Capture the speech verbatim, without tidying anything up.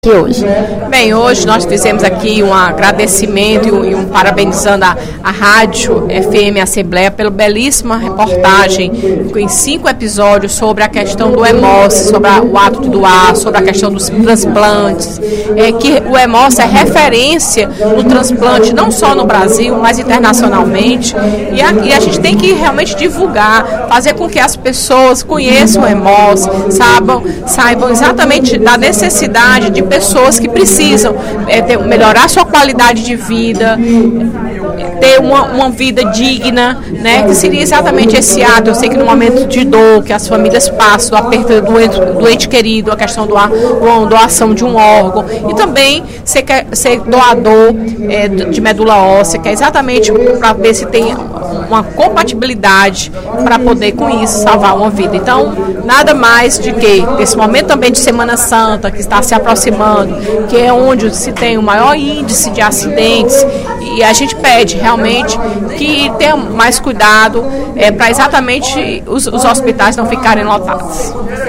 Hoje. Bem, hoje nós fizemos aqui um agradecimento e um, e um parabenizando a, a Rádio F M Assembleia pela belíssima reportagem em cinco episódios sobre a questão do Hemócio, sobre a, o ato de doar, sobre a questão dos transplantes, é, que o Hemócio é referência no transplante não só no Brasil, mas internacionalmente, e a, e a gente tem que realmente divulgar, fazer com que as pessoas conheçam o Hemócio, saibam, saibam exatamente da necessidade de pessoas que precisam é, ter, melhorar sua qualidade de vida, ter uma, uma vida digna, né? Que seria exatamente esse ato. Eu sei que no momento de dor que as famílias passam, do aperto do ente, do ente querido, a questão do uma doação de um órgão, e também ser, ser doador é, de medula óssea, que é exatamente para ver se tem uma compatibilidade para poder com isso salvar uma vida. Então, nada mais de que esse momento também de Semana Santa que está se aproximando, que é onde se tem o maior índice de acidentes, e a gente pede realmente que tenha mais cuidado é, para exatamente os, os hospitais não ficarem lotados.